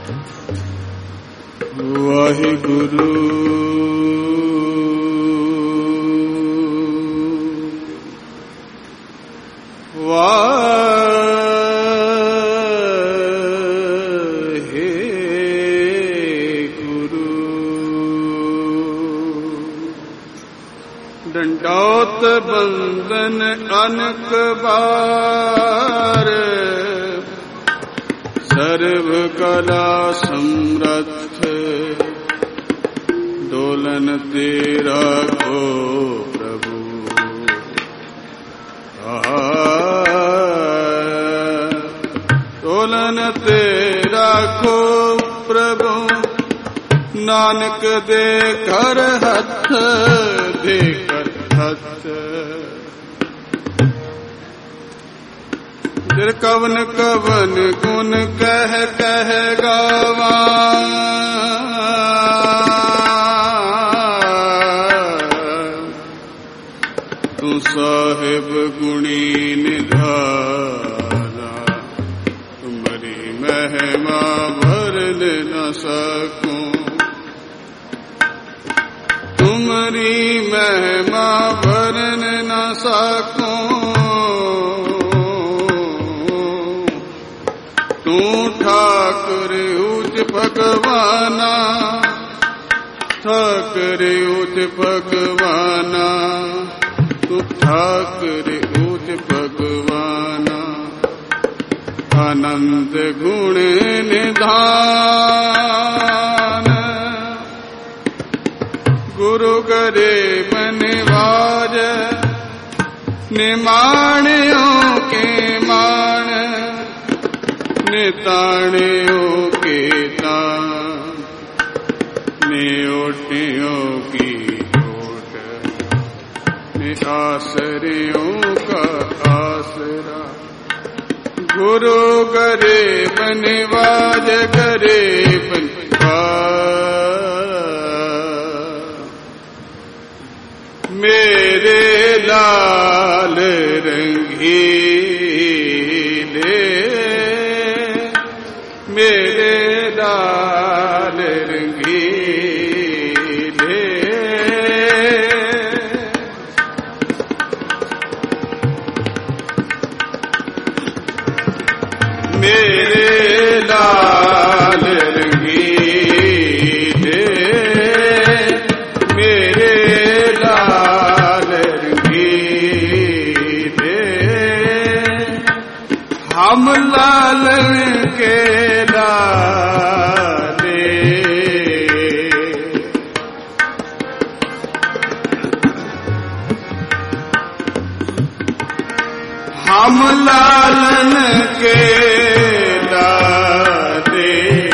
वाहिगुरु दंडौत बंदन अनक बार, सर्व कला समर्थ डोलन तेरा को प्रभु। डोलन तेरा को प्रभु, नानक दे कर हथ दे कर हथ। फिर कवन कवन गुण कह कह गावा, तू साहिब गुणी निधाना, तुम्हारी महिमा भरन न सकूं, तुम्हारी महिमा भरन न सकूं। तू ठाकुर ऊच भगवाना, ठाकुर ऊच भगवाना, तू ठाकुर ऊच भगवाना। आनंद गुण निधान, गुरु गरीब निवाज, निमाणियों के मान, निताणियों के तान, निओटियों की ओट, निआसरियों का आसरा। गुरु गरीब निवाज गरीब मेरे लाल रंगीले, मेरे लाल रंगीले। मेरे लाल रंगीले, मेरे लाल रंगीले। हम लालन के लाले, हम लालन के लाले,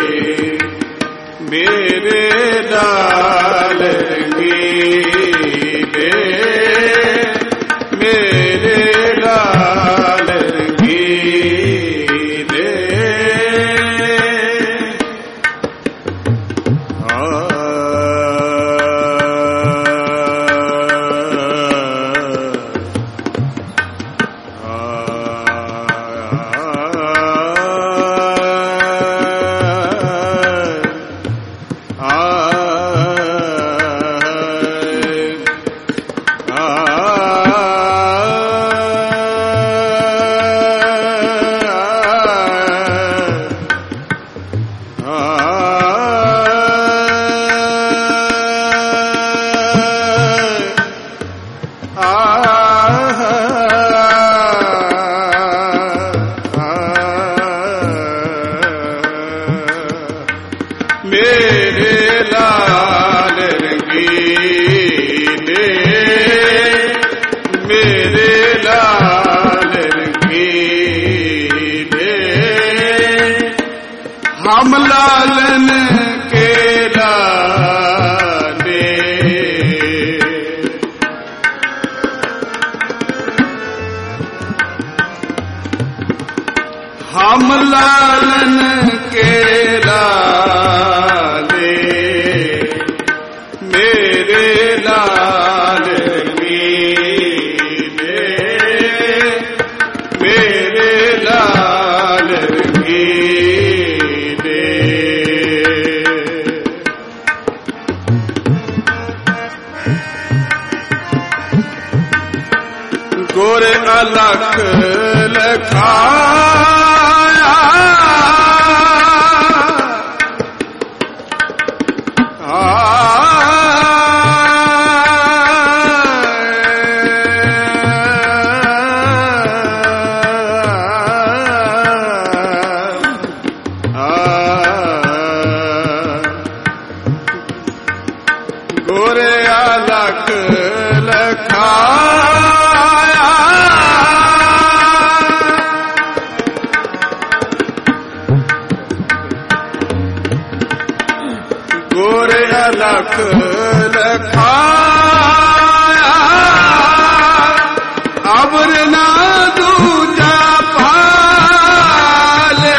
मेरे लाल रंगीले, मेरे लाल रंगीले। हम लालन के लाले, हम लालन के लाले, मेरे लाल नीले, मेरे लाल नीले। अलख लखाया गोरे अलख लखाया गोरे अलख लखाया अबर ना दूजा पाले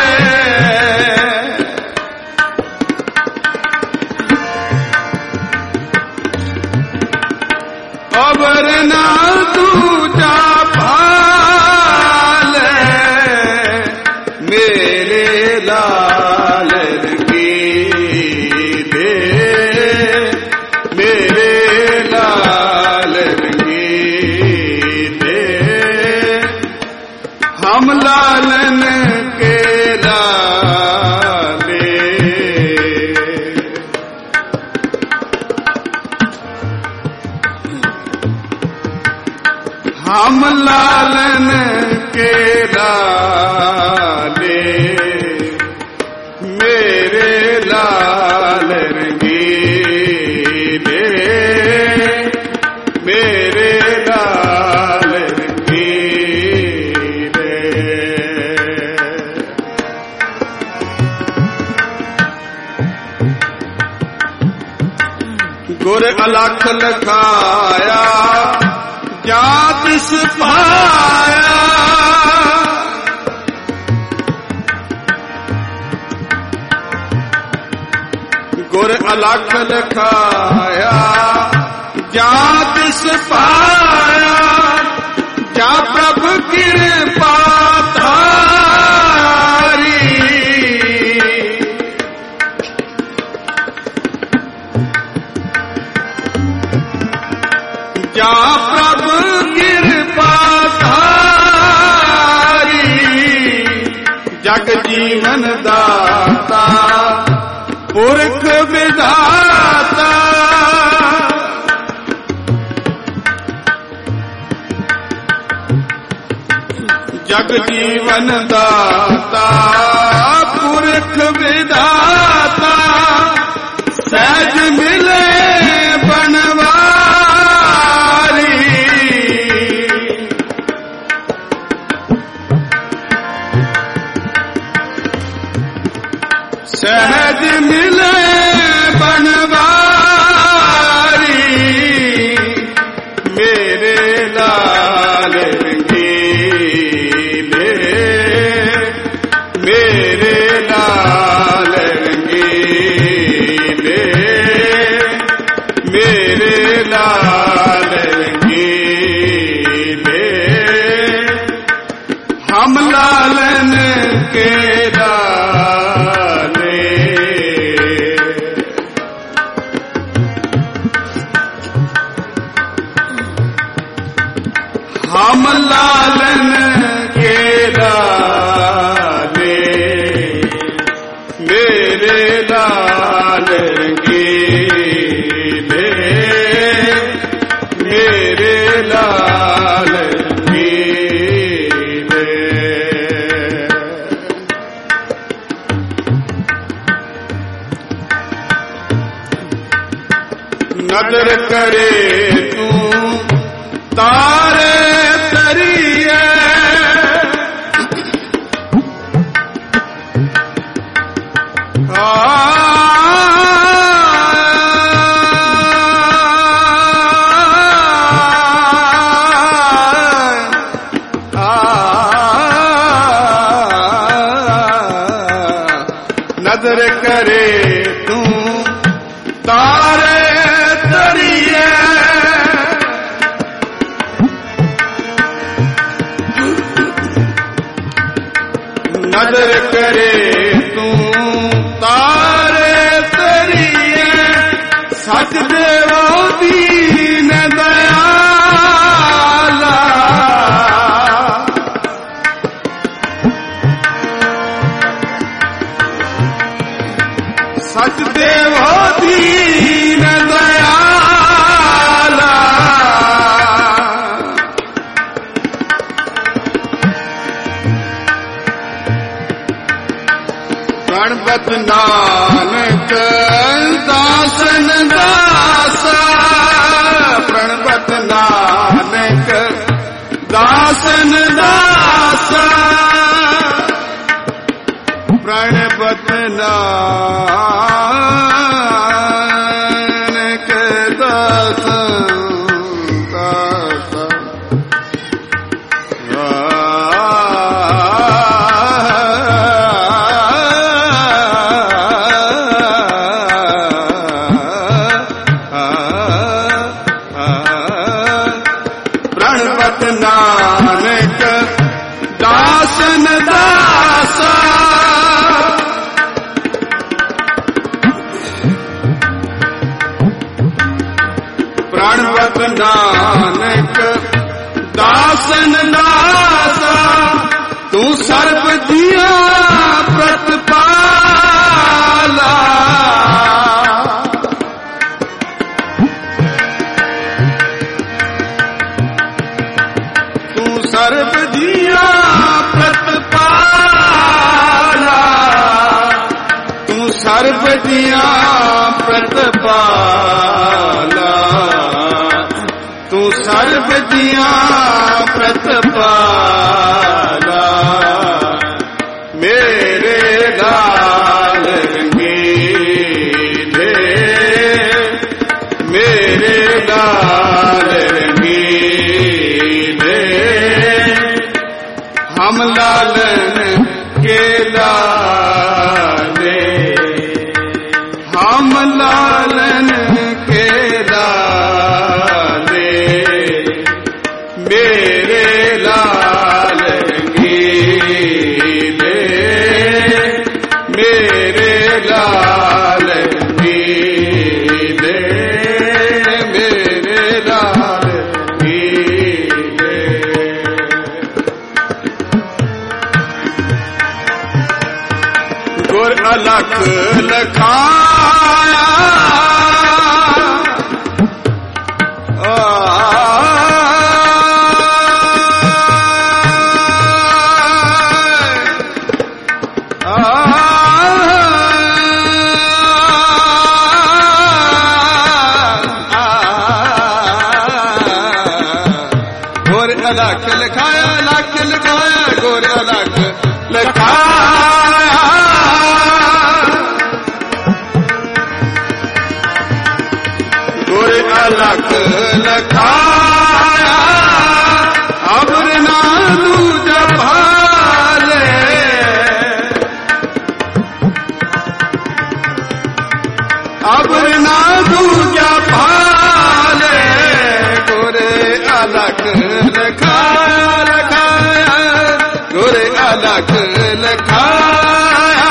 अबर ना दूजा पाले मेरे लाल की दे मेरे लाल की दे हम लालन के लाले हम लालन के लाले मेरे लाल रंगीले मेरे लाल रंगीले गुर अलख लखाया जातिस पाया गुर अलख लखाया जातिस पाया जा प्रभु कृपा धारी जा प्रभु कृपा धारी जग जीवन दाता पुरख विधाता जग जीवन दाता पुरख विधाता सहज मिले बनवारी सहज मिले बनवारी मेरे लाल रंगीले मेरे लाल रंगीले मेरे लाल रंगीले हम लालन के हम लालन के लाले मेरे लाल रंगीले मेरे लाल रंगीले नजर करे तू तारे तरिए नजर करे तू तारे तरिए नजर करे तू तारे तरिए सच देवो दीन दयाला सचदेव हो दीन दयाला, गणपत नानक दासन दासा, प्रणपत नानक दासन दासा, प्रणपत नानक दासन दासा। प्रणपत नानक दासन दासा, प्रणपत नानक दासन दासा, तू सर्व दिया प्रतिपाला, तू सर्व दिया प्रतिपाला, तू सर्व दिया प्रतिपाला, तू सर्व दिया प्रतिपाला। मेरे लाल रंगीले, मेरे लाल रंगीले, हम लालन के लाले, हम लालन के लाले, मेरे लाल रंगीले, मेरे लाल रंगीले, मेरे लाल रंगीले। गुर अलख लखाया, गोर अलख लिखाया, अलख लिखाया, गोर अलख लिखाया, गोर अलख लिखाया, अबर ना दूजा भाले, अबर ना दूजा भाले, गोरे अलख लिखाया, लिखाया, गोरे अलख लिखाया,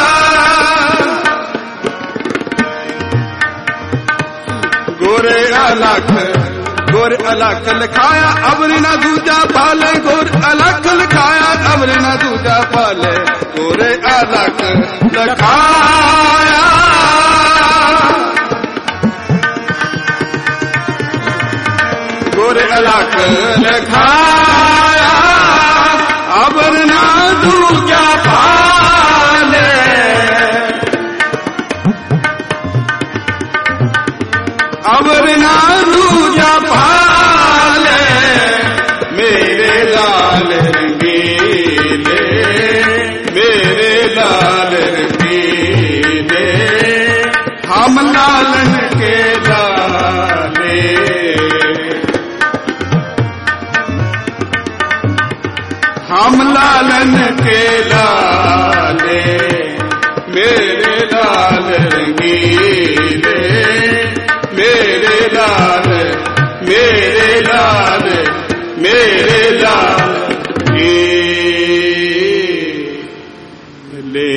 गोरे अलख, गोर अलख लिखाया, अबर ना दूजा पाले, गोर अलख लिखाया, अबर ना दूजा पाले, गोरे अलख लिखाया, गोरे अलख लिखाया, अबर ना दूजा पाले, अबर ना दूजा पाले, मेरे लाल रंगीले, मेरे लाल रंगीले, हम लालन के लाले, हम लालन के लाले, मेरे लाल रंगीले, मेरे लाल, मेरे लाल, मेरे लाल ले।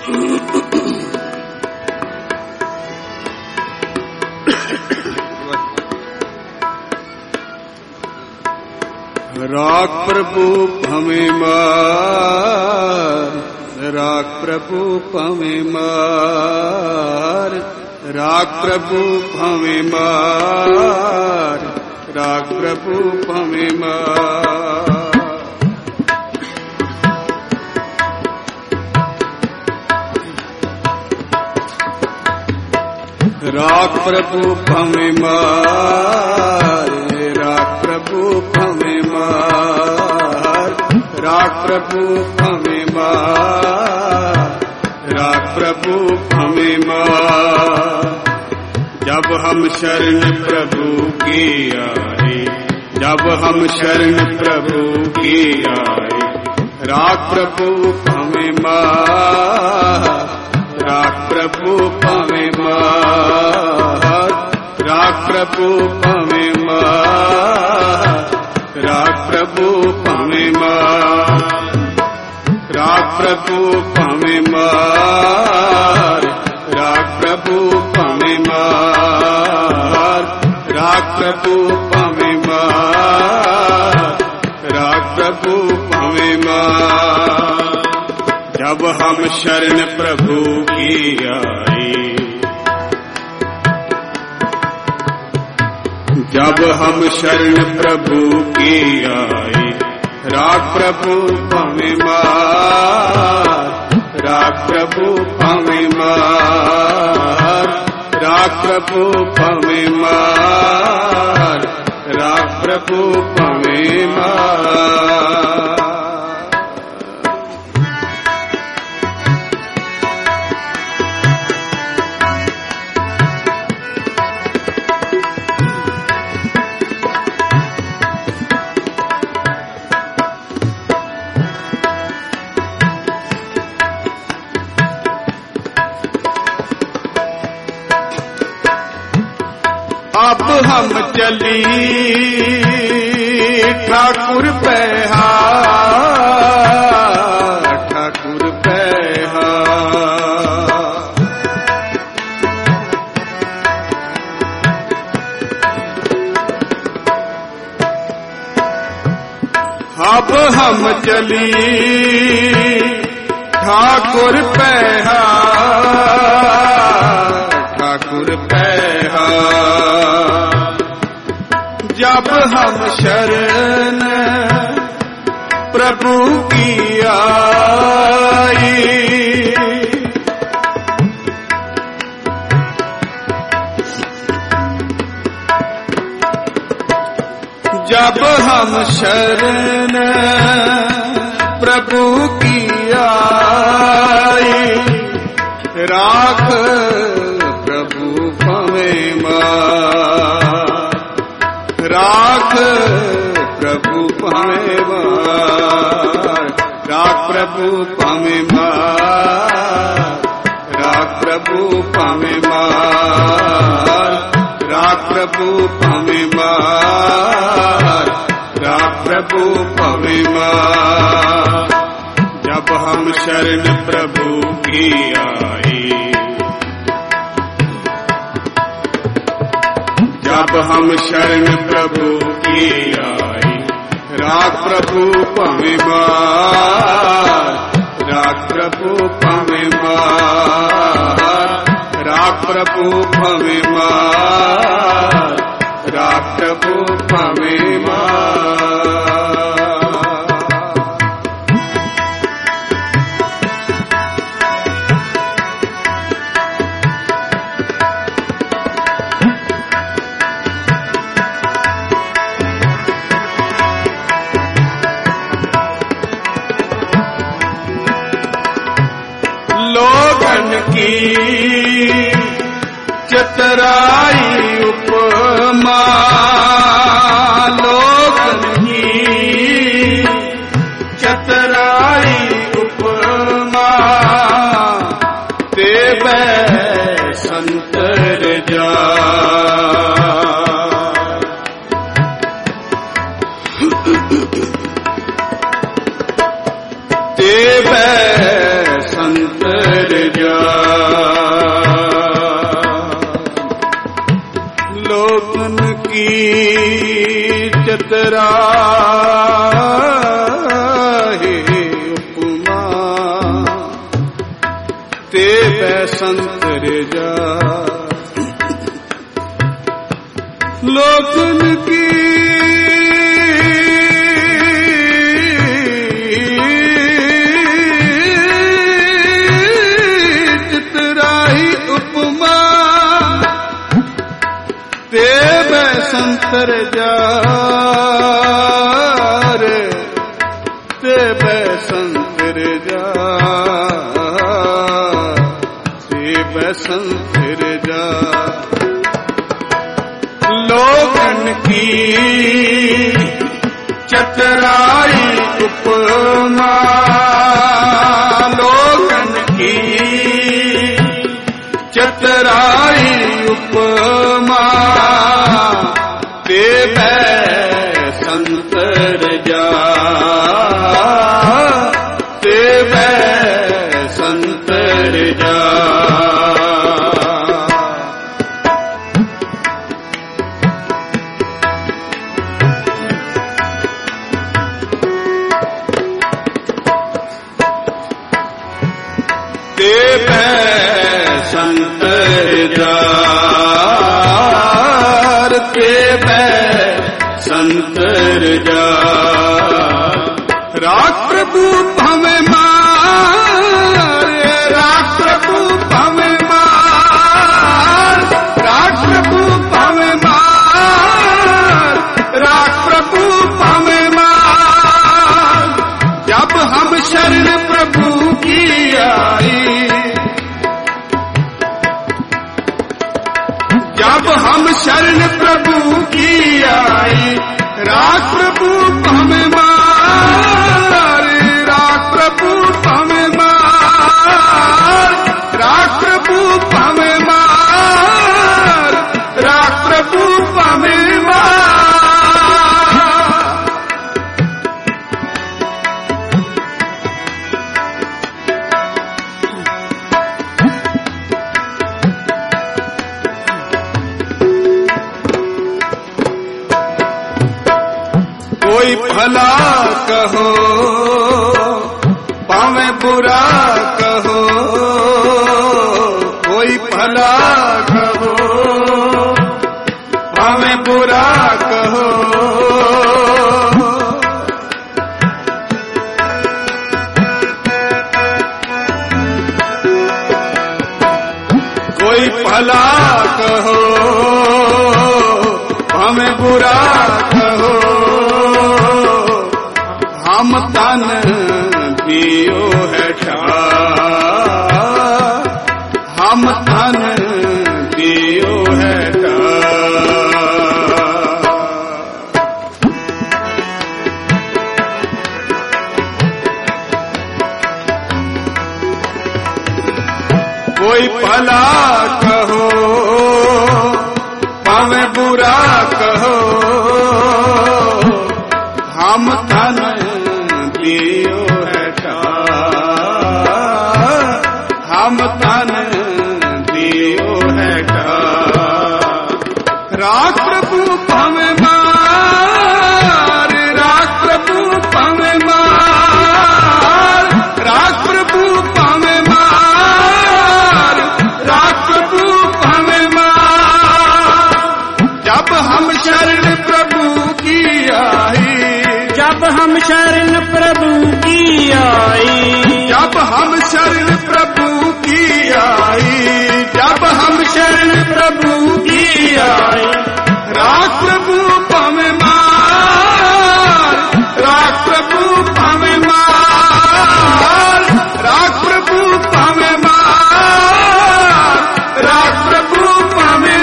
राख प्रभु हमें मार, राख प्रभु हमें मार, राख प्रभु हमें मार, राख प्रभु हमें मार। राख प्रभु हमें मार, राख प्रभु हमें मार, राख प्रभु हमें मार, राख प्रभु हमें मार। जब हम शरण प्रभु की आए, जब हम शरण प्रभु की आए, राख प्रभु हमें मार, राख प्रभु हमें मार, राख प्रभु हमें मार, राख प्रभु हमें मार, राख प्रभु हमें मार, राख प्रभु हमें मार, राख प्रभु हमें मार, राख प्रभु हमें मार। जब हम शरण प्रभु की आए, जब हम शरण प्रभु की आए, राख प्रभु हमें मार, राख प्रभु हमें मार, राख प्रभु हमें मार, राख प्रभु हमें मार। अब हम चली ठाकुर पैहार, ठाकुर पैहार। अब हम चली ठाकुर पैहार, ठाकुर पैहार। जब हम शरण प्रभु की आई, जब हम शरण प्रभु की आई, राख प्रभु हमें मार, राख प्रभु हमें मार, राख प्रभु हमें मार, राख प्रभु हमें मार, राख प्रभु हमें मार, राख प्रभु हमें मार। जब हम शरण प्रभु की आई, जब हम शरण प्रभु की आई, राख प्रभु हमें मार, राख प्रभु हमें मार, राख प्रभु हमें मार, राख प्रभु हमें मार। लोगन की चतुराई उपमा, लोगन की चतुराई उपमा, देवे संतर जा। देवे संतर चितराही उपमा ते संतर जा लोकन की चितराही उपमा ते संतर जा रे ते संतर जा ते संतर जा लोगन की चतुराई उपमा लोगन की चतुराई उपमा ते संतर जा ते संतर जा संतर जार ते संतर जा राग प्रभु हमें मारे राग प्रभु हमें मार राग प्रभु हमें मार राग प्रभु हमें मार जब हम शरण प्रभु की आई जब हम शरण प्रभु की आई राग प्रभु हमें मार राग प्रभु हमें मार राग प्रभु हमें मार राग प्रभु हमें मार कोई भला कहो पावे बुरा कहो कोई भला कहो पावे बुरा कहो कोई भला कहो पावे बुरा कहो हम तन दियो है हम तन दियो है कोई भला कहो पावे बुरा कहो हम तन दियो है हम तन दियो है राग प्रभु हमें मार राग प्रभु हमें मार राग प्रभु हमें मार राग प्रभु हमें मार जब हम शरण प्रभु की आई जब हम शरण प्रभु की आई जब हम शरण प्रभु की आई जब हम शरण प्रभु की आई राग प्रभु हमें मार राग प्रभु हमें मार राग प्रभु हमें मार राग प्रभु हमें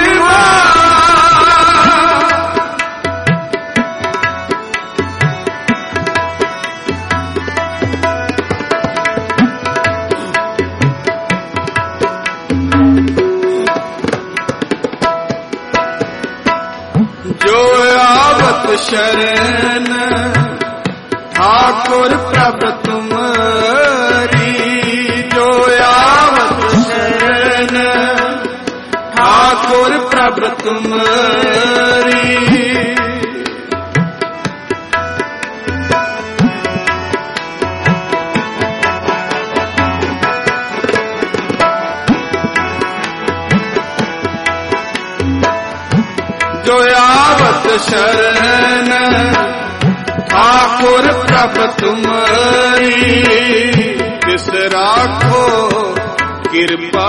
जो आवत शरण ठाकुर प्रभ तुम्हारी जो आवत शरण ठाकुर प्रभ तुम्हारी जो आवत शरण ठाकुर प्रभ तुम्हारी, तिस राखो कृपा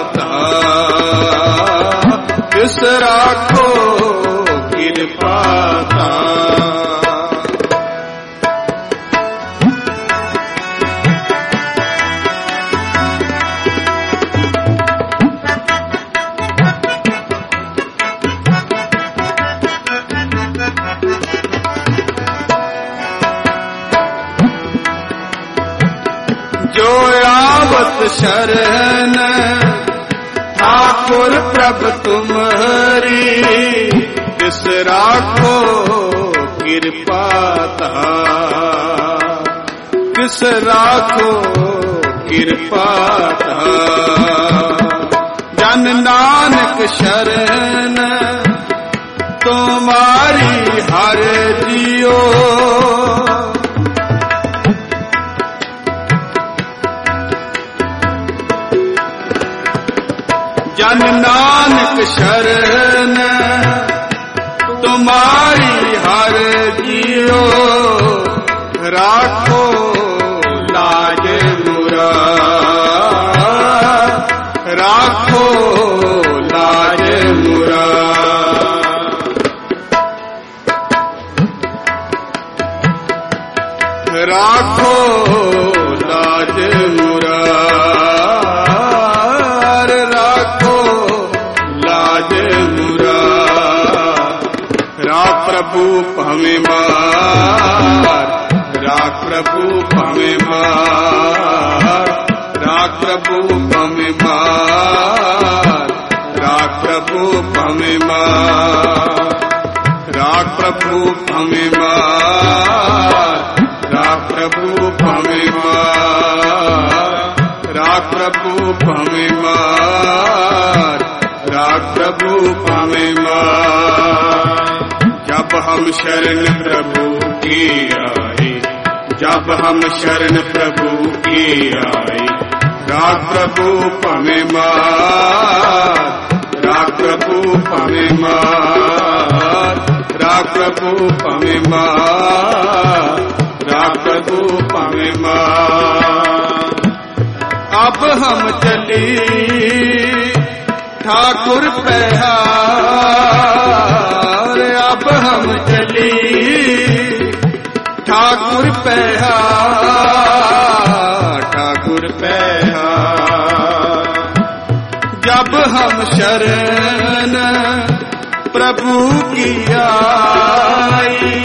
तिस राखो कृपा। जो आवत शरण ठाकुर प्रभ तुम्हारी, तिस राखो कृपा तिस राखो कृपा। जन नानक शरण तुम्हारी हर जियो, जन नानक शरण तुम्हारी हर जियो, राखो लाज मुरा राखो लाज मुरा। राखो लाज मुरा प्रभु पहमे मार, राख प्रभु पहमे मार, राख प्रभु पहमे मार, राख प्रभु पहमे मार, राख प्रभु पहमे मार, राख प्रभु पहमे मार, राख प्रभु पहमे मार, राख प्रभु पहमे मार। जब हम शरण प्रभु की आए, जब हम शरण प्रभु की आए, राख प्रभु पहमे मार, राख प्रभु पहमे मार, राख प्रभु पहमे मार, राख प्रभु पहमे मार। अब हम चली ठाकुर पहाड़, अब हम चली ठाकुर पहाड़, ठाकुर पहाड़। जब हम शरण प्रभु की आई,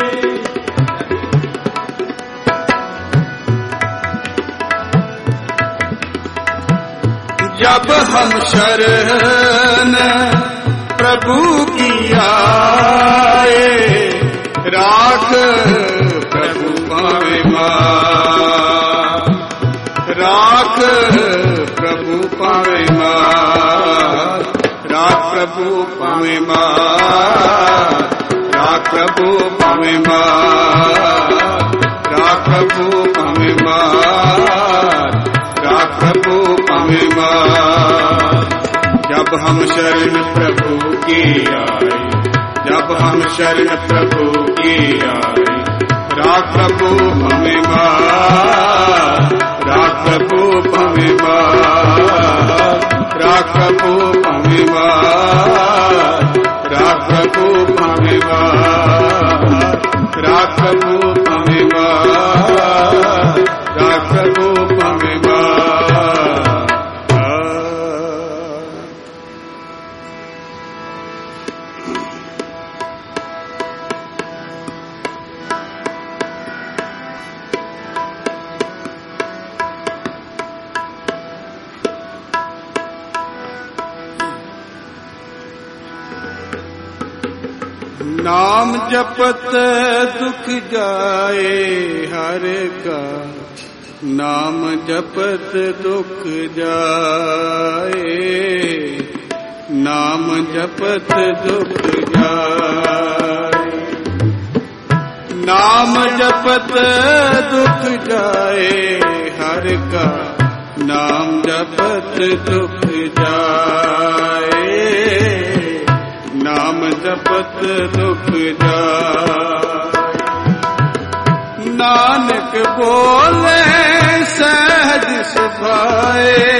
जब हम शरण प्रभु की आए, राख प्रभु पावे मार, राख प्रभु पावे मार, राख प्रभु पावे मार, राख प्रभु पावे मार, राख प्रभु पावे मार, राख प्रभु पावे मार। जब हम शरण प्रभु की आए, जब हम शरण प्रभु की आए, राख प्रभु पहमे मार, राख प्रभु पहमे मार, राख प्रभु पहमे मार, राख प्रभु पहमे मार, राख प्रभु पहमे मार, राख प्रभु पहमे मार। नाम जपत दुख जाए हर का, नाम जपत दुख जाए, नाम जपत दुख जाए, नाम जपत दुख जाए हर का, नाम जपत दुख जाए, नाम जपत दुख जाए। नानक बोले सहज सुभाए,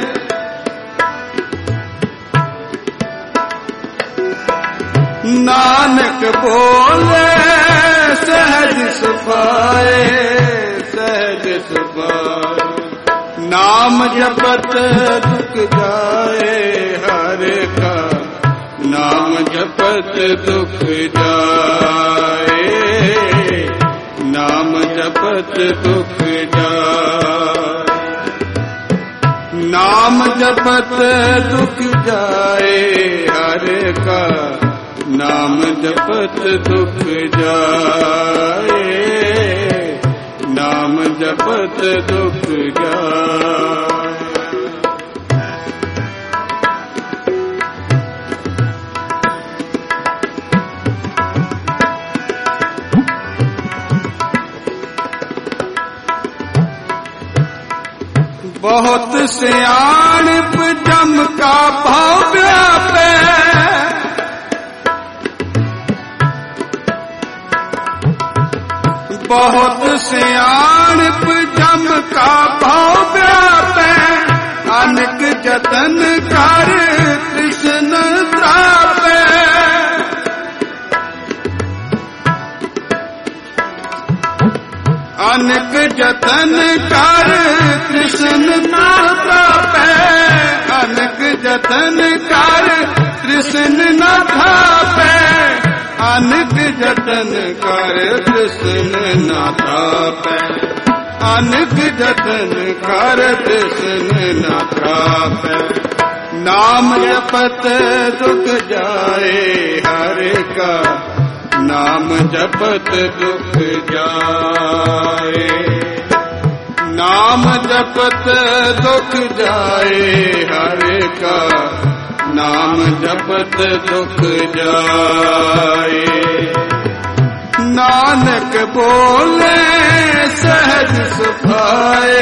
नानक बोले सहज सुभाए, सहज सुभाए। नाम जपत दुख जाए हर का, नाम जपत दुख जाए, नाम जपत दुख जाए। नाम जपत दुख जाए हर का, नाम जपत दुख जाए, नाम जपत दुख जाए। बहुत सियाणप जम का भाव व्यापे, बहुत सियाणप जम का भाव व्यापे। अनेक जतन कर कृष्ण त्रापे, अनेक जतन कर कृष्ण न त्रापे, अनेक जतन कर कृष्ण न त्रापे, अनेक जतन कर कृष्ण न त्रापे, अनेक जतन कर कृष्ण न त्रापे। नाम जपत दुख जाए हर का, नाम जपत दुख जाए, नाम जपत दुख जाए हर का, नाम जपत दुख जाए। नानक बोले सहज सुभाए,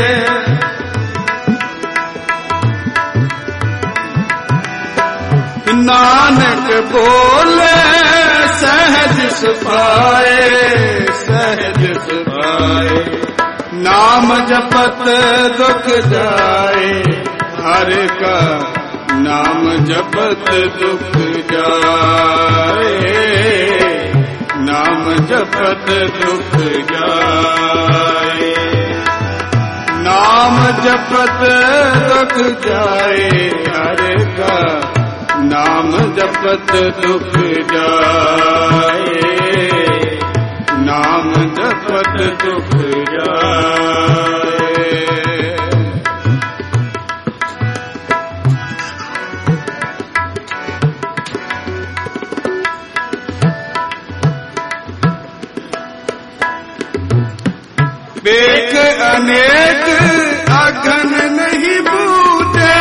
नानक बोले सहज सुभाए, सहज सुभाए। नाम जपत दुख जाए हर का, नाम जपत दुख जाए, नाम जपत दुख जाए। नाम जपत दुख जाए हर का, नाम जपत दुख जाए, नाम जपत दुख जाए। बेक अनेक अगन नहीं बूझे,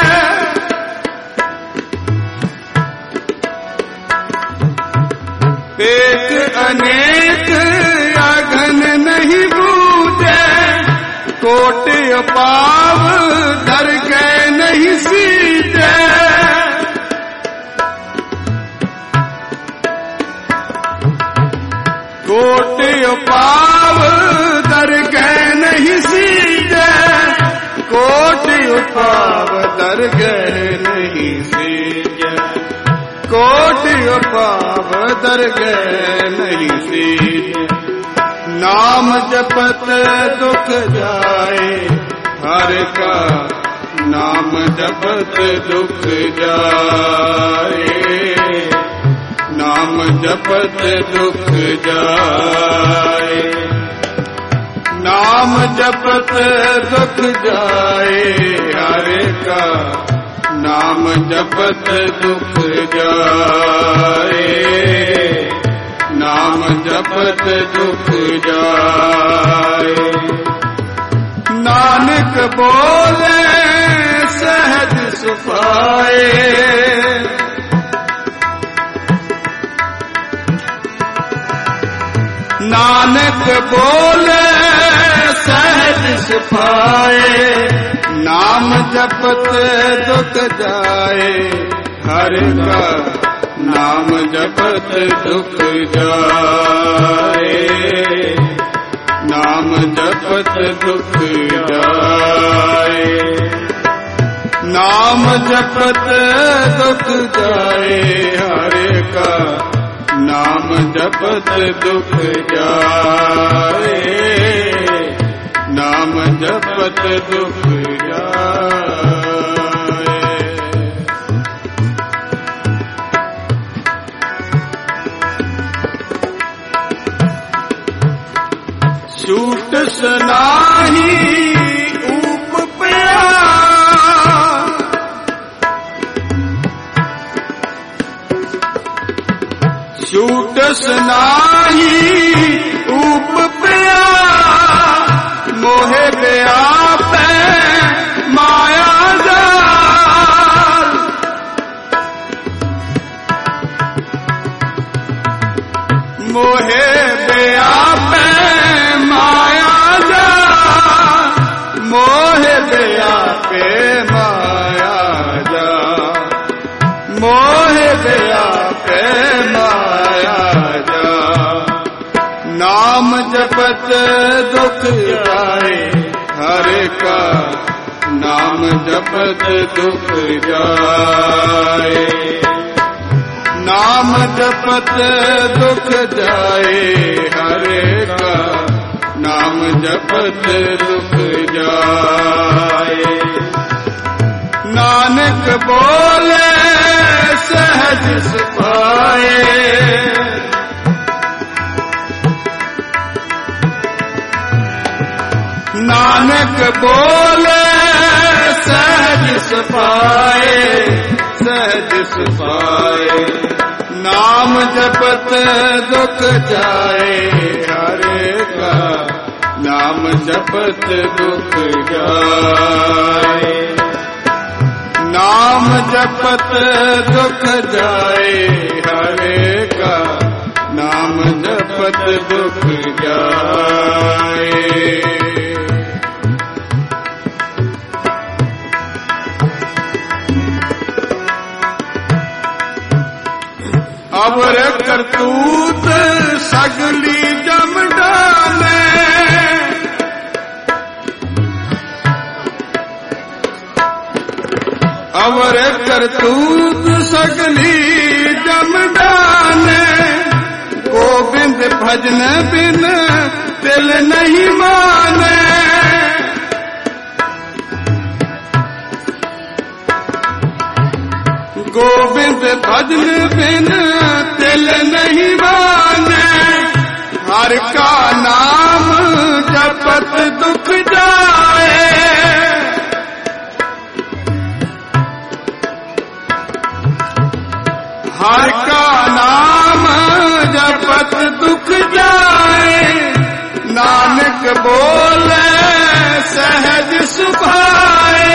बेक अनेक अगन नहीं बूझे। कोट पाव धर गए नहीं सीधे, कोट पाव धर गए नहीं सीधे, कोट पाव धर गए नहीं सीधे, कोट पाव धर गए नहीं सीधे। नाम जपत दुख जाए हर का, नाम जपत दुख जाए, नाम जपत दुख जाए। नाम जपत दुख जाए हर का, नाम जपत दुख जाए, नाम जपत दुख जाए। नानक बोले सहज सुभाए, नानक बोले सहज सुभाए। नाम जपत दुख जाए हर का, नाम जपत दुख जाए, नाम जपत दुख जाए, नाम जपत दुख जाए, हरे का नाम जपत दुख जाए, नाम जपत दुख जाए। छूट सनाही ऊप पिया, छूट सनाही ऊप पिया, मोहे गया पे माया जाल, मोहे गया पे माया जाल, मोहे गया पे माया जाल, मोहे गया पे माया जाल। नाम जपत दुख जाए, हरे का नाम जपत दुख जाए, नाम जपत दुख जाए, हरे का नाम जपत दुख जाए। नानक बोले सहज सुभाए, नानक बोले सहज सुभाए, सहज सुभाए। नाम जपत दुख जाए, हरे का नाम जपत दुख जाए, नाम जपत दुख जाए, हरे का नाम जपत दुख जाए। अवर करतूत सगली जम डाले, अवर करतूत सगली जम डाले, गोविंद भजन बिन दिल नहीं माने, गोविंद भजन बिन दिल नहीं माने, हर का नाम जपत दुख जाए, हर का नाम जपत दुख जाए। नानक बोले सहज सुभाए,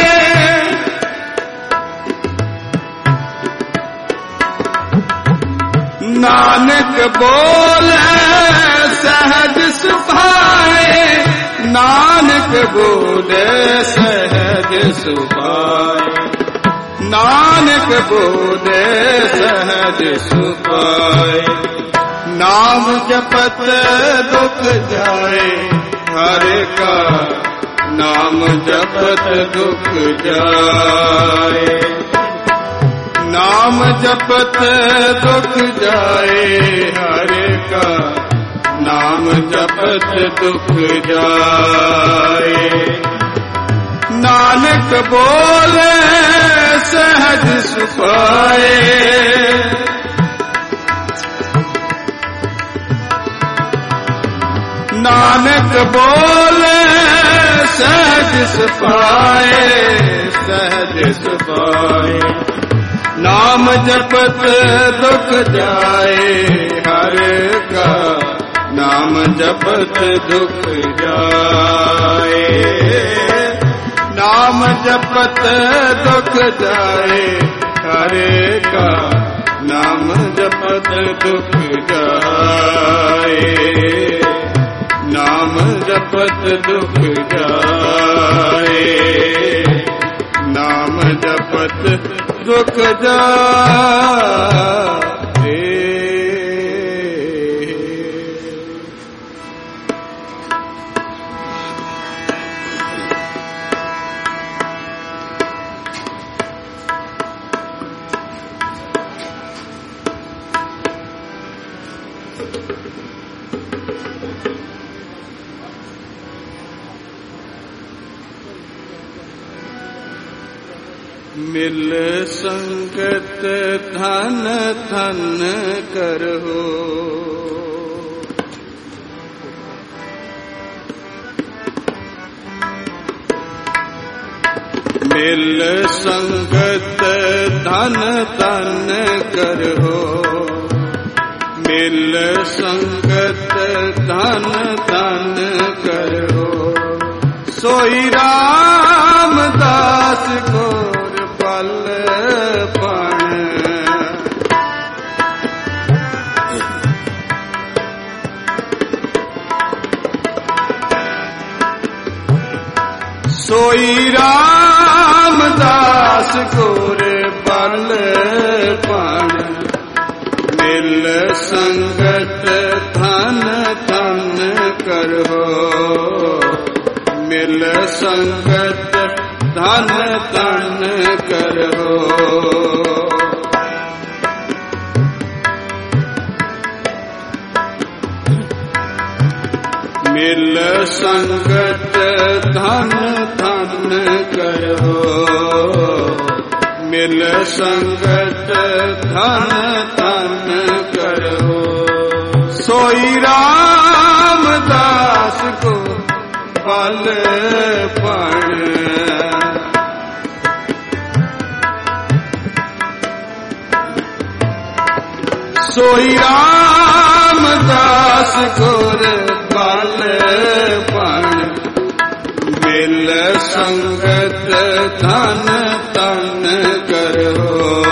नानक बोले सहज सुभाए, नानक बोले सहज सुभाए, नानक बोले सहज सुभाए। नाम जपत दुख जाए, हरे का नाम जपत दुख जाए, नाम जपत दुख जाए, हरे का नाम जपत दुख जाए। नानक बोले सहज सुभाए, नानक बोले सहज सुभाए, सहज सुभाए। नाम जपत दुख जाए, हरे का नाम जपत दुख जाए, नाम जपत दुख जाए, हरे का नाम जपत दुख जाए, नाम जपत दुख जाए, नाम जपत दुख जाए। ਮਿਲ ਸੰਗਤ ਧਨ ਧਨ ਕਰੋ। ਮਿਲ ਸੰਗਤ ਧਨ ਧਨ ਕਰੋ। ਮਿਲ ਸੰਗਤ ਧਨ ਧਨ ਕਰੋ। ਸੋਈ ਰਾਮਦਾਸ ਗੁਰ ਪਲ ਪਣ। ਸੋਈ ਰਾਮਦਾਸ ਗੁਰ ਪਲ ਪਣ। ਮਿਲ ਸੰਗਤ ਧਨ ਧਨ ਕਰੋ। ਮਿਲ ਸੰਗਤ ਧਨ ਧਨ ਕਰੋ। ਮਿਲ ਸੰਗਤ ਧਨ ਧਨ ਕਰੋ। ਮਿਲ ਸੰਗਤ ਧਨ ਧਨ ਕਰੋ। ਸੋਈ ਰਾਮਦਾਸ ਕੋ ਪਲ ਪਣ। ਸੋਈ ਰਾਮਦਾਸ ਗੁਰ ਪਲ ਪਣ। ਮਿਲ ਸੰਗਤ ਧਨ ਧਨ ਕਰੋ।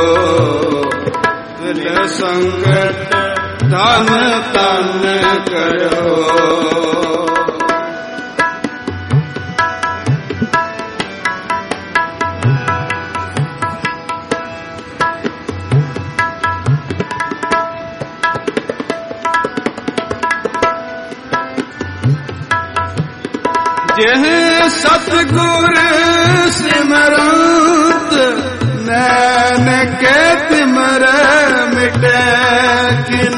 ਮਿਲ ਸੰਗਤ ਧਨ ਧਨ ਕਰੋ। ਜਿਹ ਸਤਿਗੁਰ ਸਿਮਰੰਤ ਨੈਣਕ ਤਿਮਰ ਮਿਟੈ ਕਿਨ।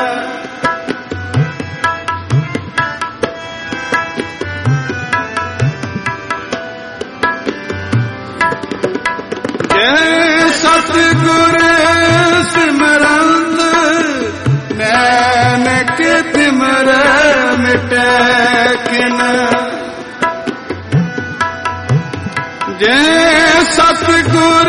ਜਿਹ ਸਤਿਗੁਰ ਸਿਮਰੰਤ ਨੈਣਕ ਤਿਮਰ ਮਿਟੈ ਕਿਨ। ਜੇ ਸਤਿਗੁਰ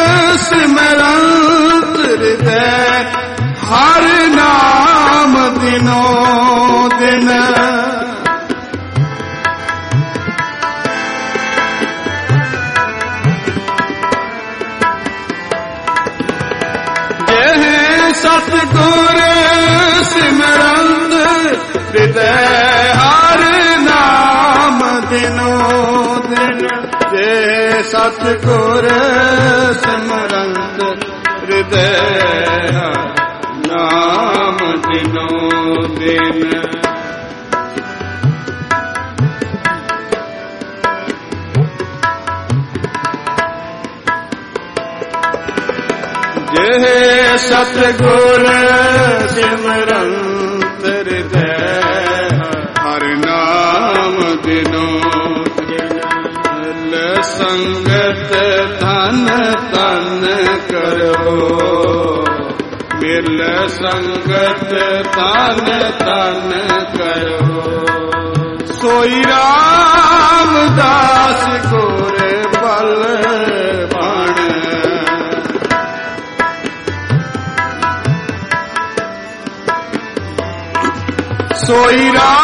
ਸਿਮਰੰਤ ਹਿਰਦੈ ਹਰ ਨਾਮ ਦਿਨੋ ਦਿਨ। ਜੇ ਸਤਿਗੁਰ ਸਿਮਰੰਤ ਹਿਰਦੈ ਹਰ ਨਾਮ ਦਿਨੋ ਦਿਨ। ਜੇ ਸਤਿਗੁਰ ਸਿਮਰੰਤ ਹਿਰਦੈ ਨਾਮ ਦਿਨੋ ਦਿਨ। ਜੇ ਸਤਿਗੁਰ ਸਿਮਰੰਤ ਹਿਰਦੈ ਹਰ ਨਾਮ ਦਿਨੋ ਸੰਗਤ ਧਨ ਧਨ ਕਰੋ। ਮਿਲ ਸੰਗਤ ਧਨ ਧਨ ਕਰੋ। ਸੋਈ ਰਾਮਦਾਸ ਗੁਰ ਪਲ ਪਣ। ਸੋਈ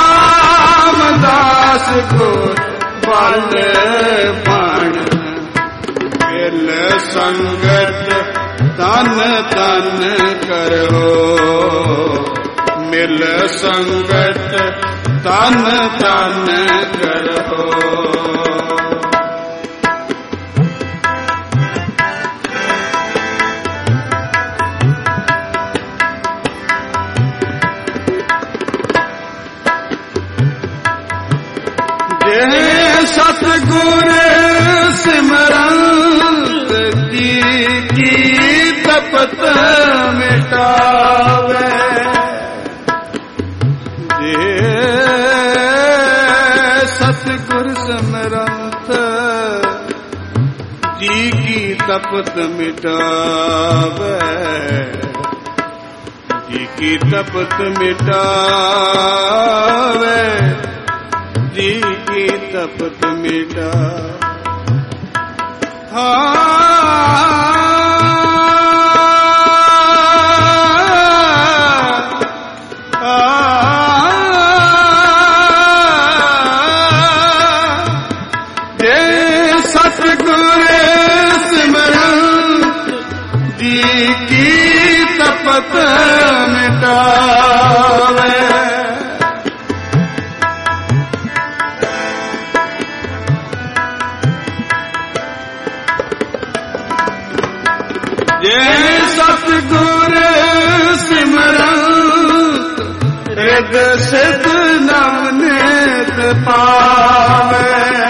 ਰਾਮਦਾਸ ਗੁਰ ਪਲ ਪਣ। ਮਿਲ ਸੰਗਤ ਧਨ ਧਨ ਕਰੋ। ਮਿਲ ਸੰਗਤ ਧਨ ਧਨ ਕਰੋ। ਸਤਿਗੁਰ ਸਿਮਰੰਤ ਕੀ ਤਪਤ ਮਿਟਾਵੇ। ਜੇ ਸਤਿਗੁਰ ਸਿਮਰੰਤ जी की तपत मिटावे, जी की तपत मिटावे, जी की तपत मिटावे। तपत मिटावे, जे सतगुर सिमरंत रिद सिद्ध नवनीत पावे।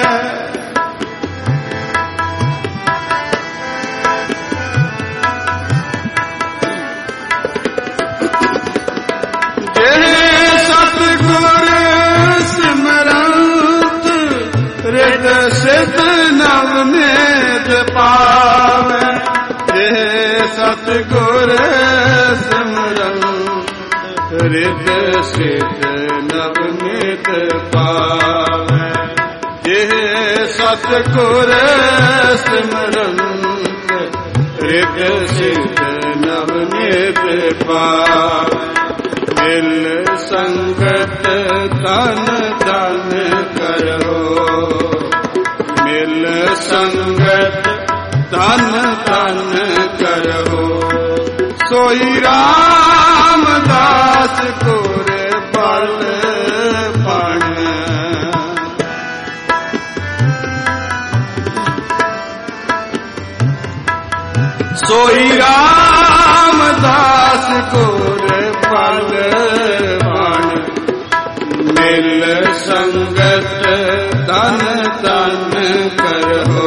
सिद्ध नवनीत पावे, जे सतगुर सिमरंत रिद सिद्ध नवनीत पावे। जे सतगुर सिमरंत रिद सिद्ध नवनीत पावे। मिल संगत तन तन करो, मिल संगत तन तन करो। सोई रामदास कोरे बल बण, सोई रामदास कोरे बल बण। मिल संगत तन तन करो,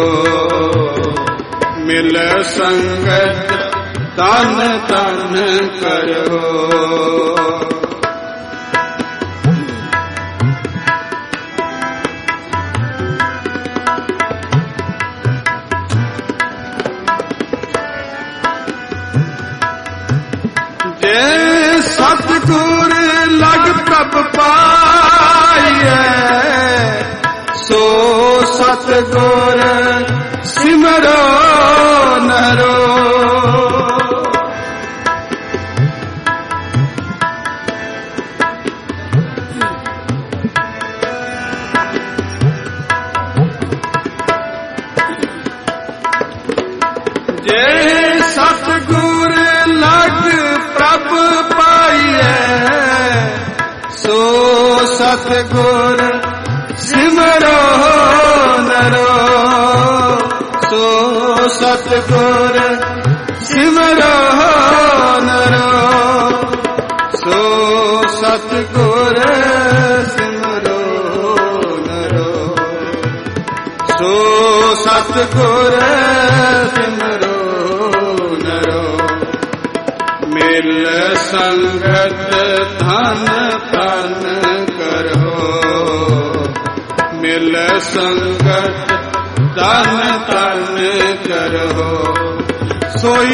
मिल संगत तन तन करो। जे सतगुर लग प्रभ पाइए, सो सतगुर सिमरो नरो। जे सतगुर लग प्रभ पाइए, सो सतगुर सिमरो नरो। सो सतगुर सिमरो नरो, सो सतगुर सिमरो नरो। सो सतगुर सिमरो नरो। मिल संगत धन तन करो, मिल संगत तन तन करो। सोई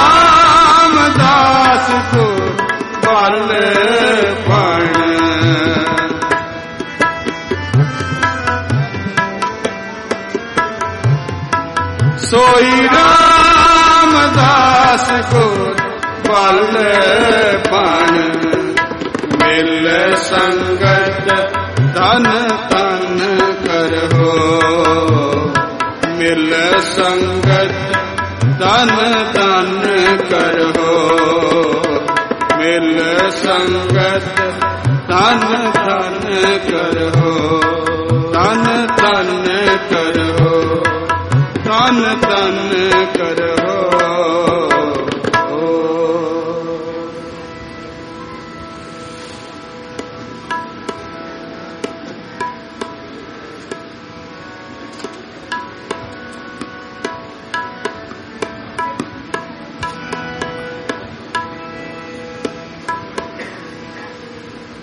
रामदास को बल बण, सोई रामदास को बल बण। मिल संगत तन तन करो, मिल संगत तन तन करो। मिल संगत तन तन करो, तन तन करो, तन तन करो।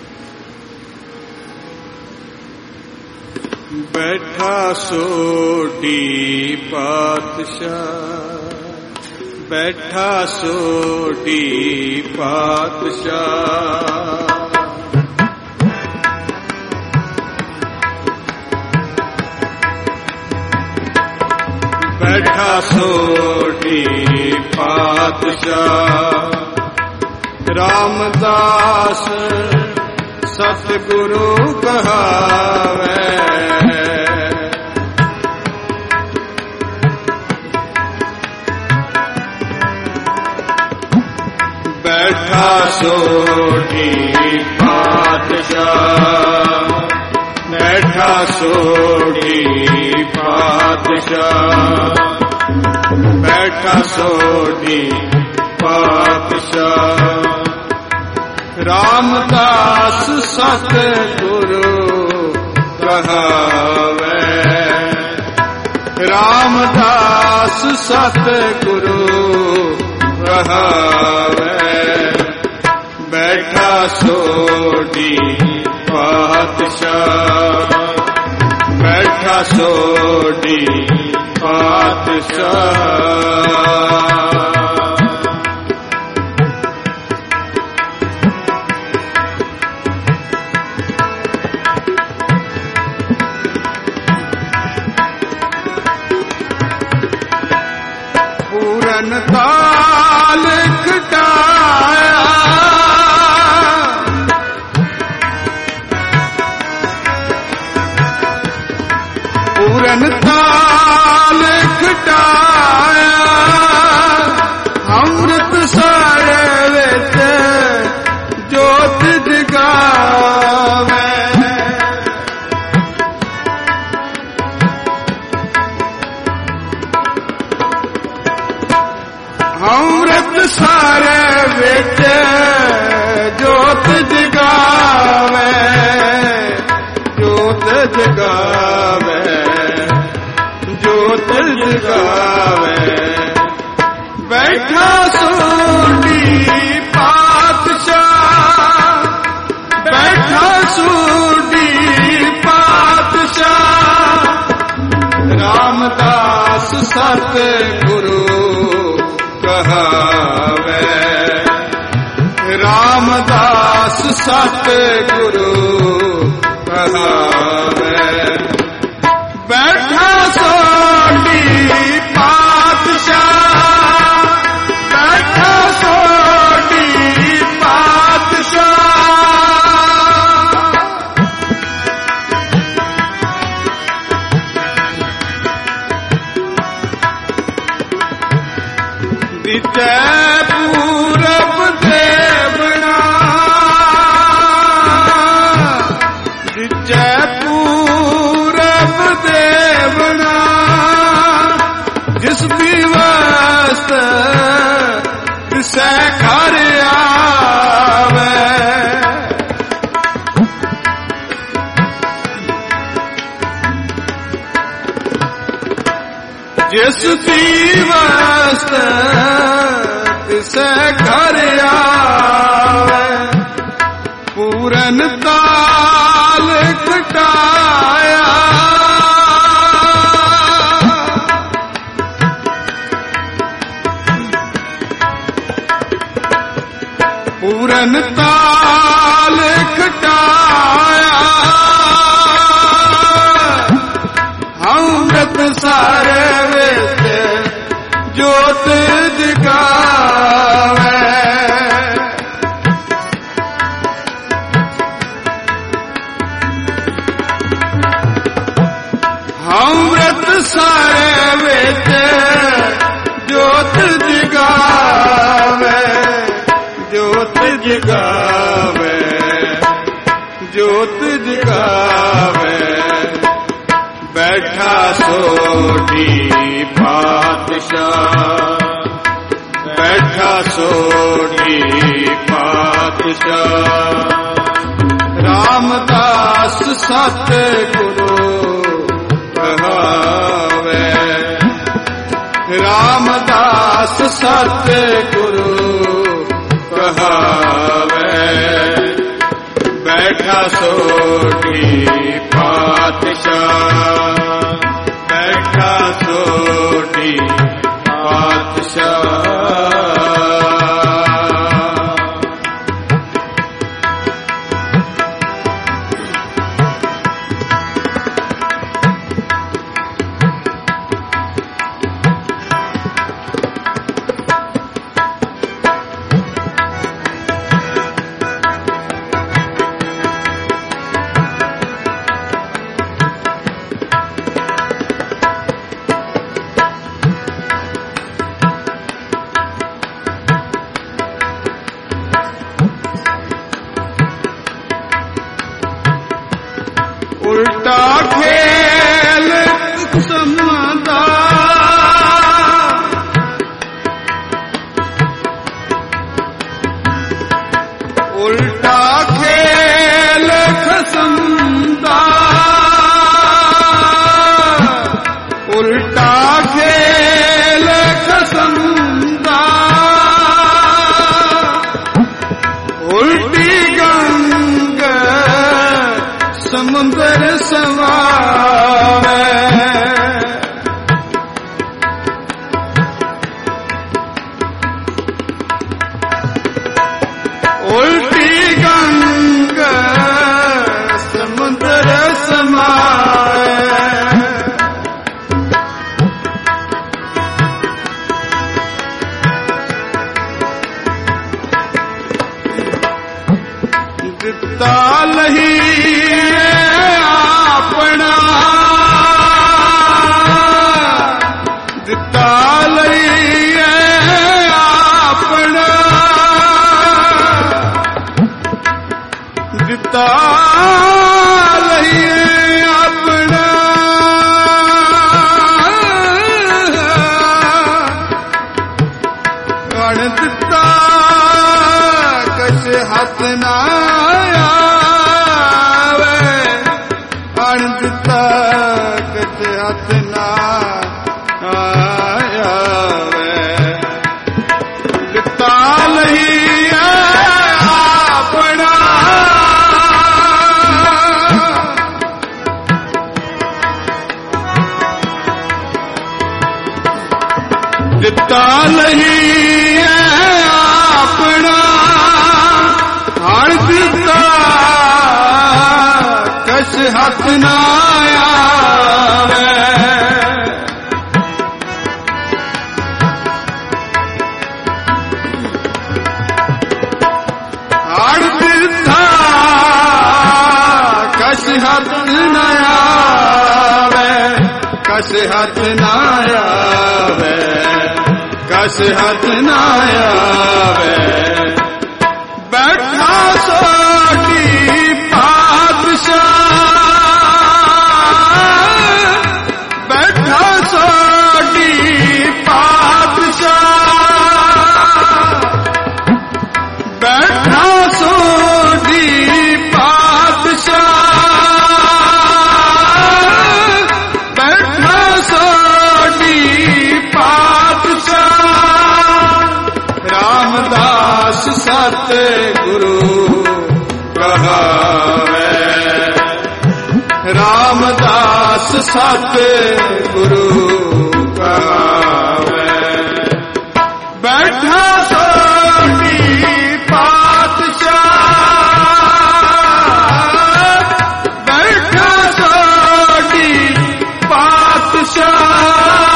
बैठा सोठ ਸੋਢੀ ਪਾਤਸ਼ਾਹ, ਬੈਠਾ ਸੋਢੀ ਪਾਤਸ਼ਾਹ। ਬੈਠਾ ਸੋਢੀ ਪਾਤਸ਼ਾਹ, ਰਾਮਦਾਸ ਸਤਿਗੁਰੂ ਕਹਾਵੇ। ਬੈਠਾ ਸੋਢੀ ਪਾਤਸ਼ਾਹ, ਬੈਠਾ ਸੋਢੀ ਪਾਤਸ਼ਾਹ, ਬੈਠਾ ਸੋਢੀ ਪਾਤਸ਼ਾਹ। ਰਾਮਦਾਸ ਸਤਿਗੁਰੂ ਕਹਾਵੇ, ਰਾਮਦਾਸ ਸਤਿਗੁਰੂ ਕਹਾਵੇ। ਬੈਠਾ ਸੋਢੀ ਪਾਤਸ਼ਾਹ, ਬੈਠਾ ਸੋਢੀ ਪਾਤਸ਼ਾਹ। ਪੂਰਨ ਤਾਲ ਖਟਾਇਆ, ਪੂਰਨ ਤਾਲ ਖਟਾਇਆ, ਅੰਮ੍ਰਿਤਸਰ ਵਿੱਚ ਜੋਤ ਜਗਾਵੇ। ਅੰਮ੍ਰਿਤਸਰ ਵਿੱਚ ਜੋਤ ਜਗਾਵੇ, ਜੋਤ ਜਗਾਵੇ, ਜੋਤ ਜਗਾਵੇ। ਬੈਠਾ ਸੋਢੀ ਪਾਤਸ਼ਾਹ, ਬੈਠਾ ਸੋਢੀ ਪਾਤਸ਼ਾਹ। ਰਾਮਦਾਸ ਸਤਿਗੁਰੂ ਕਹਾਵੇ, ਰਾਮਦਾਸ ਸਤਿਗੁਰੂ ਕਹਾਵੇ। ਬੈਠਾ ਸੋਢੀ ਪਾਤਸ਼ਾਹ, ਬੈਠਾ ਸੋਢੀ ਪਾਤਸ਼ਾਹ। ਦਿੱਤੇ ਪੂਰਬ ਦੇਵਣਾ, ਦਿੱਤੇ ਪੂਰਬ ਦੇਵਣਾ। ਜਿਸ ਦੀ ਵਸਤ ਤਿਸੈ ਘਰ ਆਵੇ, ਜਿਸ ਦੀ ਵਸਤ ਤਿਸੈ ਘਰ ਆਵੇ। ਪੂਰਨ ਤਾਲ ਖਟਾਇਆ, ਪੂਰਨ ਤਾਲ ਖਟਾਇਆ। ਅੰਮ੍ਰਿਤਸਰ ਵਿੱਚ ਜੋਤ ਜਗਾਵੇ। ਅੰਮ੍ਰਿਤਸਰ ਵਿੱਚ ਜੋਤ ਜਗਾਵੇ, ਜੋਤ ਜਗਾਵੇ, ਜੋਤ ਜਗਾਵੇ। ਬੈਠਾ ਸੋਢੀ ਪਾਤਸ਼ਾਹ, ਬੈਠਾ ਸੋਢੀ ਪਾਤਸ਼ਾਹ। ਰਾਮਦਾਸ ਸਤਿਗੁਰੂ ਕਹਾਵੇ, ਰਾਮਦਾਸ ਸਤਿਗੁਰੂ ਕਹਾਵੇ। ਬੈਠਾ ਸੋਢੀ ਪਾਤਸ਼ਾਹ, ਬੈਠਾ ਸੋਢੀ ਪਾਤਸ਼ਾਹ। ਉਲਟਾ ਖੇਲ ਸਮਦਾ ਉਲਟਾ ਖੇਲ ਖਸਮਦਾ ਉਲਟਾ ਖੇਲ ਖਸਮਦਾ ਉਲਟੀ ਗੰਗ ਸਮੁੰਦਰ ਸਵਾਵੇ ਉਲਟੀ ਗੰਗ ਸਮੁੰਦਰ ਸਮਾਵੇ ਦਿੱਤਾ ਲਹੀ ਆਪਣਾ ਦਿੱਤਾ ਲਈਏ ਆਪਣਾ ਦਿੱਤਾ ਲਈਏ ਆਪਣਾ ਕਣ ਦਿੱਤਾ ਕਛ ਹੱਥ ਨਾ ਦਿੱਤਾ ਕਦੇ ਹੱਥ ਨਾ ਆਇਆ ਵੇ ਦਿੱਤਾ ਲਈ ਆਪਣਾ ਦਿੱਤਾ ਲਈ ਆਪਣਾ ਹਰ ਦਿੱਤਾ ਕਛ ਹੱਥ ਨਾ ਆਵੇ ਹਰ ਦਿੱਤਾ ਕਛ ਹੱਥ ਨਾ ਆਵੇ ਕਛ ਹੱਥ ਨਾ ਆਵੇ ਕਛ ਹੱਥ ਨਾ ਆਵੇ ਬੈਠਾ ਸੋਢੀ ਪਾਤਸ਼ਾਹ ਬੈਠਾ ਸੋਢੀ ਪਾਤਸ਼ਾਹ ਬੈਠਾ ਸੋਢੀ ਪਾਤਸ਼ਾਹ ਬੈਠਾ ਸੋਢੀ ਪਾਤਸ਼ਾਹ ਰਾਮਦਾਸ ਸਤ ਗੁਰੂ ਕਹਾਵੇ ਰਾਮਦਾਸ ਸਤ ਗੁਰੂ ਕਹਾਵੇ ਬੈਠਾ ਸੋਢੀ ਪਾਤਸ਼ਾਹ ਬੈਠਾ ਸੋਢੀ ਪਾਤਸ਼ਾਹ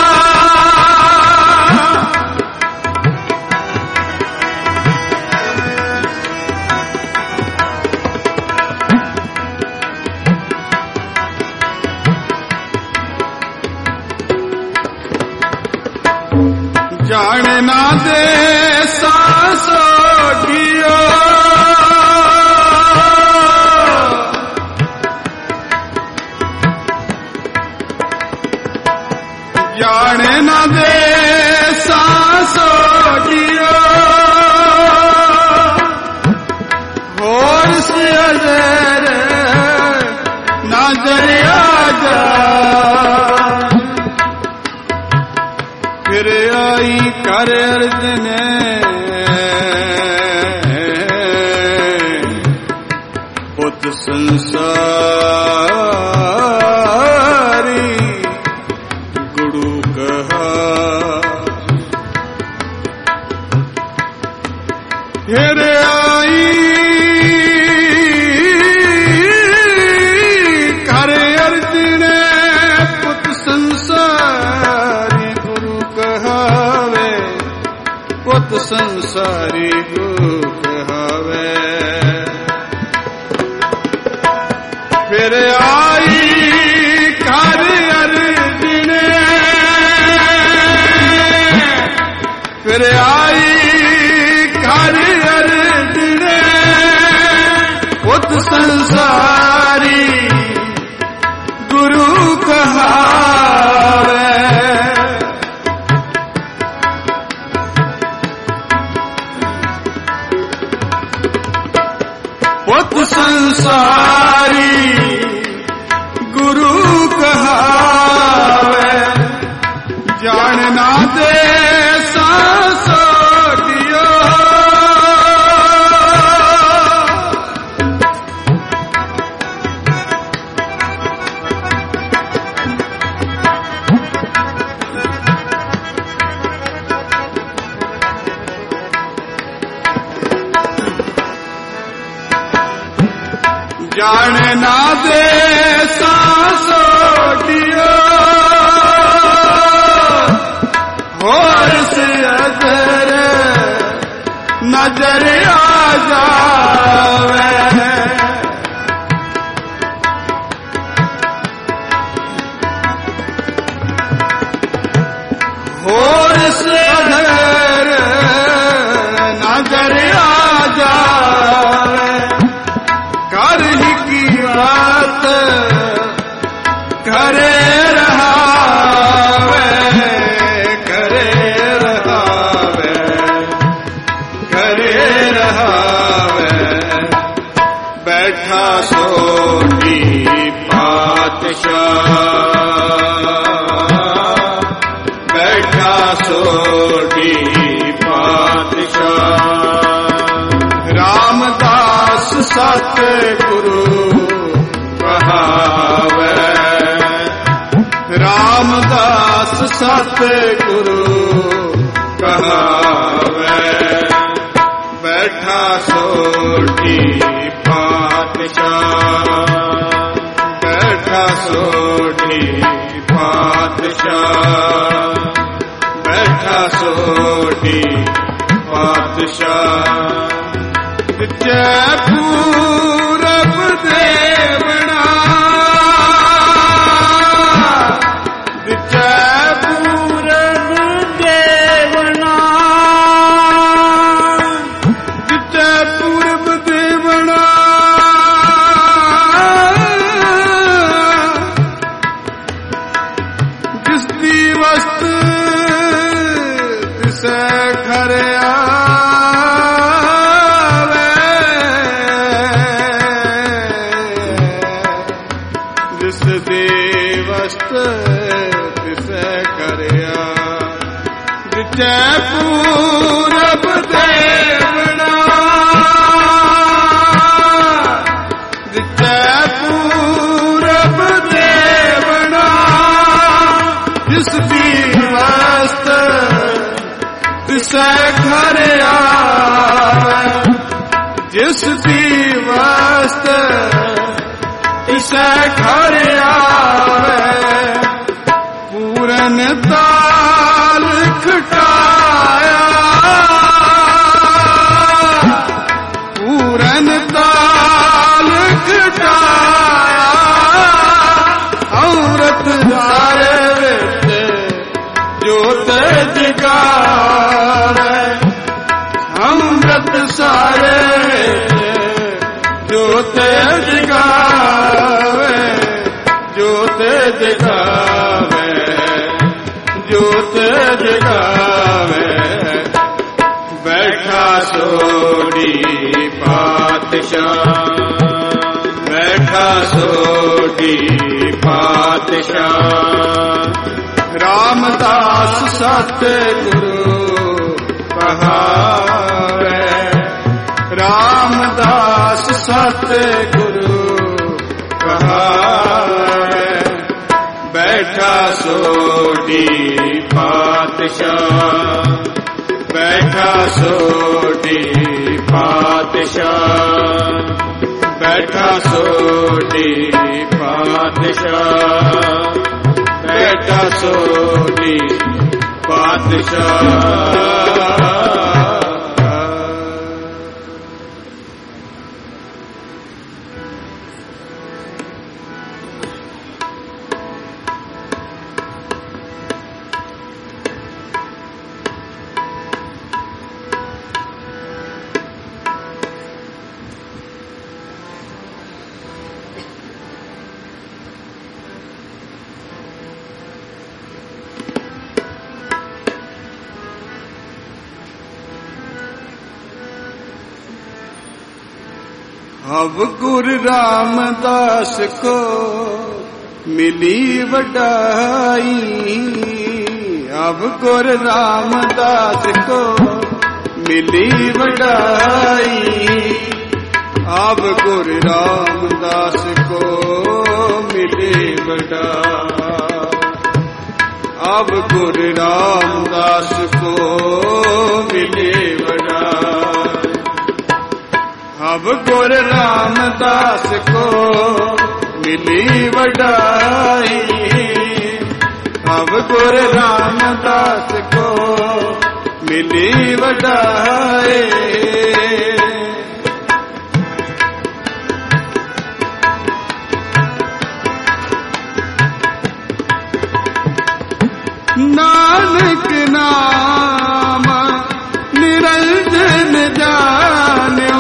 ਜਾਣ ਨਾ ਦੇ ਸੋਢੀਓ ਜਾਣ ਨਾ ਦੇ ਸੋਢੀਓ ਹੋਰ ਸਿਆਦਰ ਨਾ ਦਰਿਆ ਜਾ ਫਿਰ ਆਈ ਕਰ ਅਰਜ ਨੇ ਪੁੱਤ ਸੰਸਾਰੀ ਗੁਰੂ गुरु कहा। फिर आई कर अर्जुन पुत संसारी गुरु कहावे, पुत संसारी गुरु कहावे। फिर आई कर अर्जुन, फिर आई कर अर्जुन पुत संसारी गुरु कहावे। पुत संसारी गुरु कहावे। जानना दे सासोटियो, जानना दे सासोटियो, होर से अगर नजर आ जावे। होर से अगर नजर आ जावे। कर ही की बात करे रहावे, करे रहावे, करे रहावे। बैठा सोनी पातशाह, बैठा सोनी पातशाह। रामदास सतगुरु कहावे, रामदास सतगुरु कहावे। बैठा सोढ़ी पातशाह, बैठा सोढ़ी पातशाह, बैठा सोढ़ी पातशाह। जय पूरब देवना, जय पूरब देवना, जय पूरब देवना। जिसदी वस्त तिसे घर जय पूरब देवना, जय पूरब देवना। जिसदी वस्त तिसे घर आवे, जिसदी वस्त तिसे घर आवे। पूरन ताल खटाया, पूरन ताल खटाया। औरत सारे विच जोत जगावे, अमृत सारे विच जोत जगावे, जोत जगावे, जोत जगावे। बैठा सोढ़ी पातशाह, बैठा सोढ़ी पातशाह। रामदास सतगुरु कहावे, रामदास सतगुरु कहावे। बैठा सोढ़ी पातशाह, बैठा सोढ़ी पातशाह, बैठा सोढ़ी पातशाह, बैठा सोढ़ी पातशाह। अब गुरु रामदास को मिली वडाई, अब गुरु रामदास को मिली वडाई, अब गुरु रामदास को मिली वडाई, अब गुरु रामदास को मिली वडाई, अब गुरु रामदास को मिली वडाई, अब गुरु रामदास को मिली वडाई। नानक नाम निरंजन जान्यो,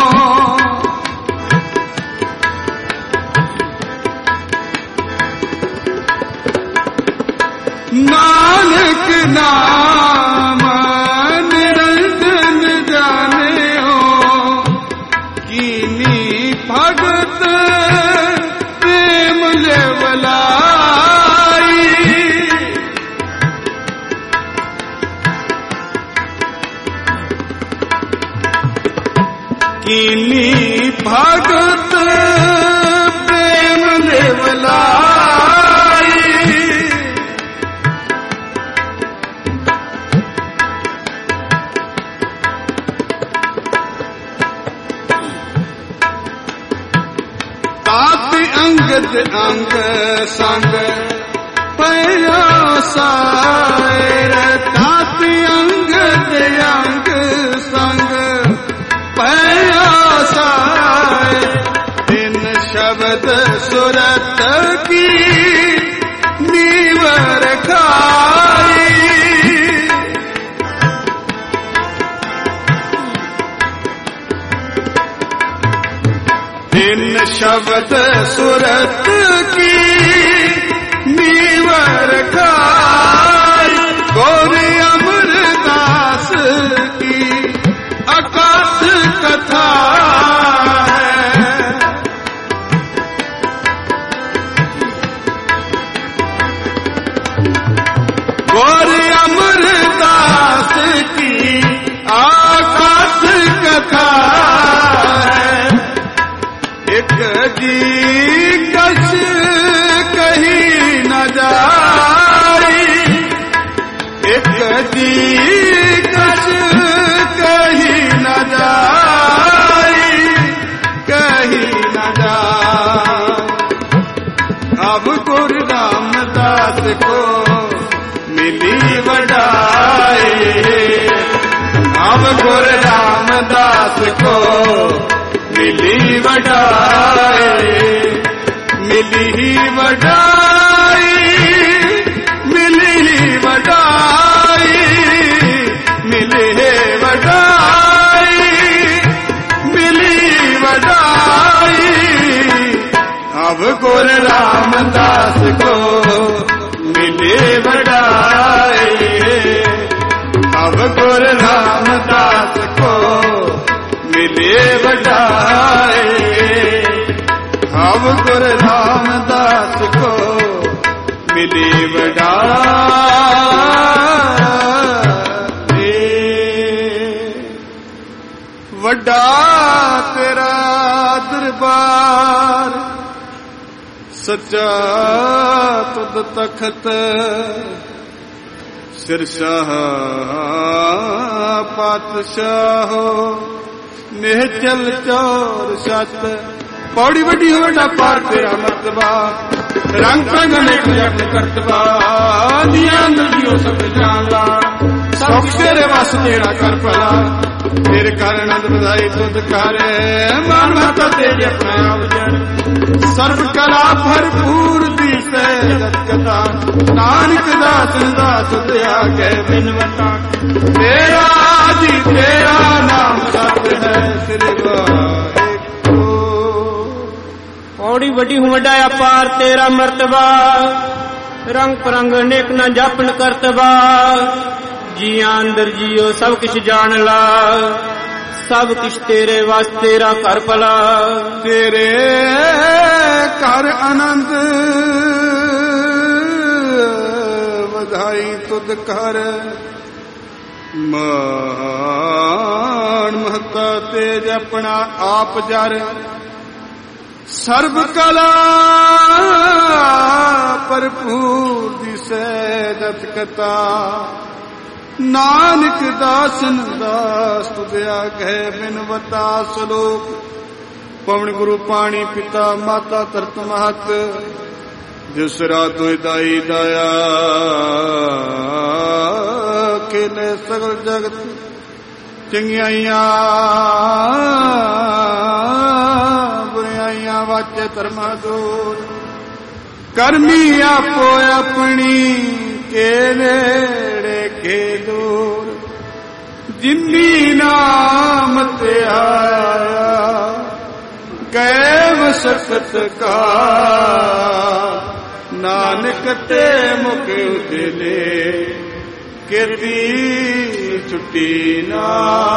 नानक नाम निरंजन जान्यो, कीनी भगत प्रेम लेवलाई, कीनी भगत प्रेम लेवलाई, तात अंगद अंग संग पया सायर, तात अंगद अंग संग पया सायर, इन शब्द सुरत की नीवर खाई, इन शब्द सुरत की नीवर खाई, गौरी अमरदास की आकाश कथा है, गौरी अमरदास की आकाश कथा है, एक जी कश कहीं न जाई, एक जी कश कहीं न जाई, कहीं न जाई, अब गुरु रामदास को मिली वडाई, अब गुरु रामदास को मिली वडाई, मिली वडाई, मिली वडाई, मिली वडाई, मिली वडाई, अब गुरु रामदास को मिली वडाई, अब गुरु रामदास को मिली वडाई, अब गुरु रामदास को मिली वडाई। वड्डा तेरा दरबार ਸੱਚਾ ਤੁਧ ਤਖਤ ਸਿਰਸ਼ਾਹ ਪਾਤਸ਼ਾਹੋ ਨਿਹਚਲ ਚੌਰ ਸਤ। ਪੌੜੀ ਵੱਡੀ ਹੋੜਾ ਪਾਰ ਤੇਰਾ ਮਰਤਬਾ ਰੰਗ ਪ੍ਰਗਟ ਜਪ ਕਰਤਬਾ ਦੀਆਂ ਨਦੀਓ ਸਭ ਜਾਣਦਾ ਸਭ ਤੇਰੇ ਵਸ ਤੇਰਾ ਕਰ ਭਲਾ ਤੇਰੇ ਕਾਰਨ ਅਨੰਦ ਵਧਾਈ ਤੁਧ ਕਰ ਮਨ ਮਾਤਾ ਤੇਰੇ ਆਪਣੇ ਆਪ ਜਨ ਸਰਬ ਕਲਾ ਭਰਪੂਰ ਦੀਸੈ ਜਗਤਾ ਨਾਨਕ ਦਾਸ ਦਾਸ ਦਿਆ ਕੇ ਬਿਨਵਤਾ ਤੇਰਾ ਜੀ ਤੇਰਾ ਨਾਮ ਸਤ ਹੈ ਸ੍ਰੀ ਵਾਹਿਗੁਰੂ। ਪੌੜੀ ਵੱਡੀ ਵੱਡਾ ਅਪਾਰ ਤੇਰਾ ਮਰਤਬਾ ਰੰਗ ਪਰੰਗ ਅਨੇਕ ਨਾ ਜਾਪਨ ਕਰਤਬਾ ਜੀਆਂ ਅੰਦਰ ਜੀਓ ਸਭ ਕੁਛ ਜਾਣ ਲਾ ਸਭ ਕੁਛ ਤੇਰੇ ਵਸ ਤੇਰਾ ਘਰ ਭਲਾ ਤੇਰੇ ਘਰ ਆਨੰਦ ਵਧਾਈ ਤੁਧ ਕਰ ਮਾਣ ਮਹਤਾ ਤੇਜ ਆਪਣਾ ਆਪ ਜਰ ਸਰਬ ਕਲਾ ਭਰਪੂਰ ਦਿਸੈ ਜਤ ਕਤਾ ਨਾਨਕ ਦਾਸਨ ਦਾਸ ਤੁਧਿਆ ਗਏ ਬਿਨਵਤਾ ਸਲੋਕ ਪਵਨ ਗੁਰੂ ਪਾਣੀ ਪਿਤਾ ਮਾਤਾ ਧਰਤ ਮਹਤ ਜਿਸ ਰਾਤ ਦਾਈ ਦਾਇਆ ਖੇਲੇ ਸਗਲ ਜਗਤ ਚੰਗਿਆਈਆਂ ਬੁਰਾਈਆਂ ਵਾਚੇ ਧਰਮਾ ਦੂਰ ਕਰਮੀ ਆਪੋ ਆਪਣੀ ਕੇ ਨੇੜੇ ਕੇ ਦੂਰ ਜਿਨੀ ਨਾਮ ਤੇ ਆਇਆ ਗਏ ਮਸਕਤ ਕਾ ਨਾਨਕ ਤੇ ਮੁਖ ਉਦਲੇ ਕਿਰਤੀ ਛੁੱਟੀ ਨਾ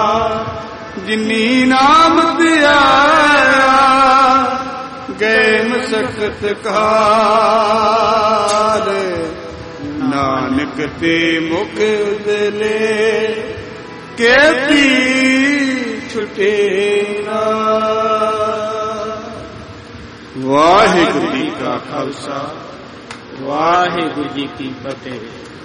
ਜਿਨੀ ਨਾਮ ਤੇ ਆਇਆ ਗਏ ਮਸਕਤ ਕਾਲ ਨਾਨਕ ਤੇ ਮੁਖ ਉਦਲੇ ਕਿਰਤੀ ਛੁੱਟੀ ਨਾ। ਵਾਹਿਗੁਰੂ ਜੀ ਕਾ ਖਾਲਸਾ ਵਾਹਿਗੁਰੂ ਜੀ ਕੀ ਫਤਿਹ।